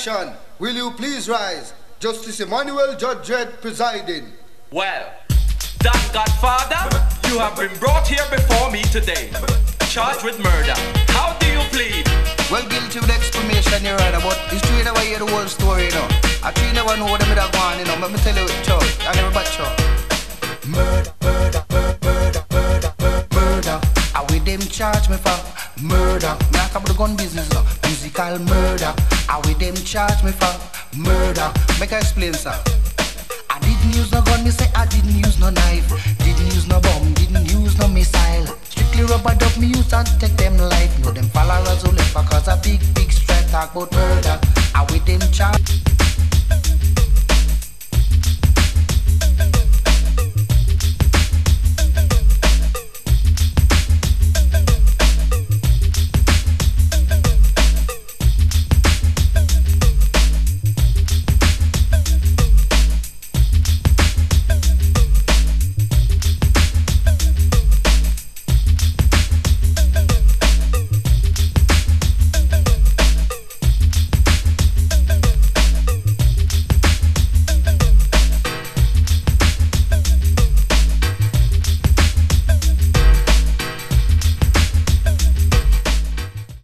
Attention, will you please rise? Justice Emmanuel Judge Dredd presiding. Well, that Godfather, you have been brought here before me today, charged with murder. How do you plead? Well, guilty with explanation, your honor, but it's true in a way, the whole story, you know. I truly never know what I'm gonna go on, you know. Let me tell you, Chuck, I never bat you. Murder, murder, murder, murder, murder. I with them charge me for murder. Me not about the gun business, no. Musical murder. I with them charge me for murder. Make I explain, sir. I didn't use no gun, me say I didn't use no knife. Didn't use no bomb, didn't use no missile. Strictly rubber duck me use and take them life. No them followers who left because a big, big strength talk about murder. I with